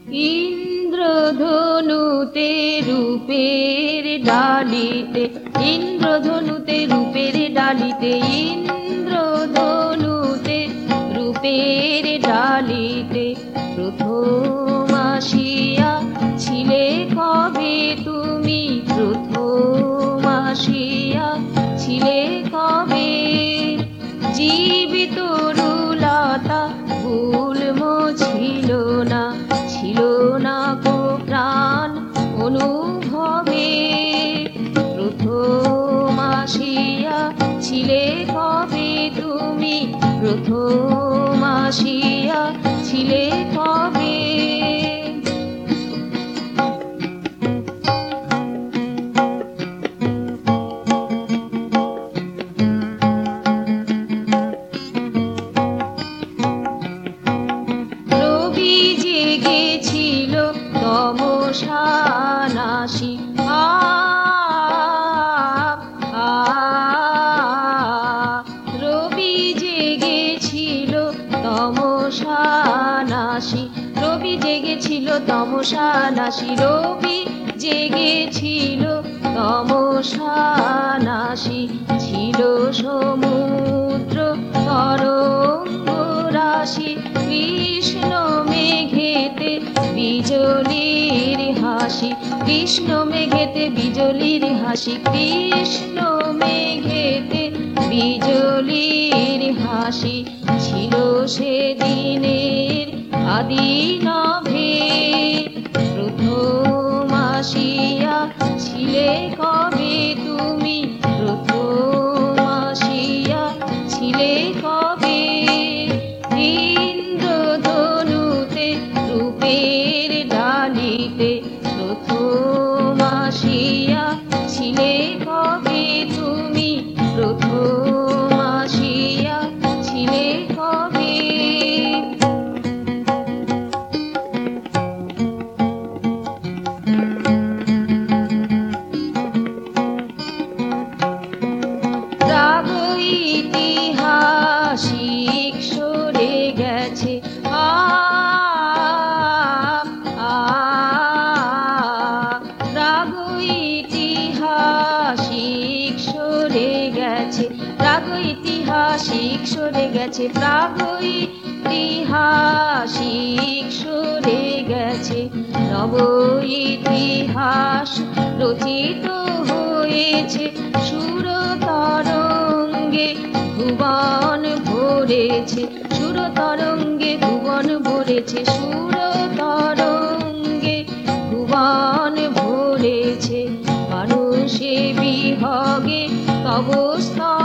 ইন্দ্রধনুতে রূপের ডালিতে, ইন্দ্রধনুতে রূপের ডালিতে, ইন্দ্রধনুতে রূপের ডালিতে প্রথম আসিয়া ছিলে কবে তুমি, প্রথম আসিয়া ছিলে কবে? জীবিত তরুলতা গুল্ম ছিল না, ছিল না কো প্রাণ অনুভবে। প্রথম আসিয়া ছিলে কবে তুমি, প্রথম আসিয়া ছিলে কবে? রবি জেগেছিল তমসানাসি, রবি জেগেছিল তমসানাসি, রবি জেগেছিল তমসানাসি, রবি জেগেছিল তমসানাসি। ছিল সমুদ্র তরঙ্গ রাশি, কৃষ্ণ মেঘেতে বিজলির হাসি, কৃষ্ণ মেঘেতে বিজলির হাসি, কৃষ্ণ মেঘেতে বিজলির হাসি। ছিল সেদিনের আদি নভে, প্রথম আসিয়া ছিলে কবে তুমি, প্রথম আসিয়া ছিলে কবে? ইন্দ্রধনুতে রূপের ডালিতে প্রথম আসিয়া ছিলে কবে তুমি, প্রথম আসিয়া ছিলে কবে? প্রাগ ইতিহাসিক সরে গেছে, প্রাগ ইতিহাসিক সরে গেছে, প্রাগ ইতিহাসিক সরে গেছে, প্রাগ ইতিহাসিক সরে গেছে। নব ইতিহাস রচিত হয়েছে, সুর তরঙ্গে ভুবন ভরেছে, সুর তরঙ্গে ভুবন ভরেছে, সুর তরঙ্গে ভুবন ভরেছে। মানুষে বিহগে তব স্তব